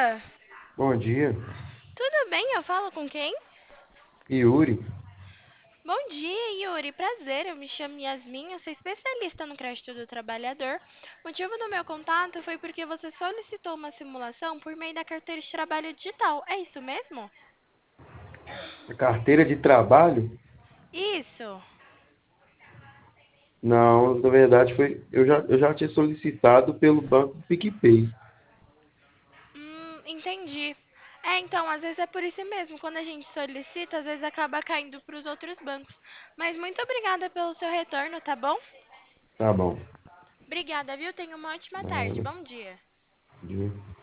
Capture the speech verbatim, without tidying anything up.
dia! Bom dia, Tudo bem? Eu falo com quem? Yuri. Bom dia, Yuri. Prazer, eu me chamo Yasmin, eu sou especialista no crédito do trabalhador. O motivo do meu contato foi porque você solicitou uma simulação por meio da carteira de trabalho digital. É isso mesmo? A carteira de trabalho? Isso. Não, na verdade foi, eu já, eu já tinha solicitado pelo banco do PicPay. Hum, entendi. É, então, às vezes é por isso mesmo. Quando a gente solicita, às vezes acaba caindo para os outros bancos. Mas muito obrigada pelo seu retorno, tá bom? Tá bom. Obrigada, viu? Tenha uma ótima tarde. Nada. Bom dia. Dia.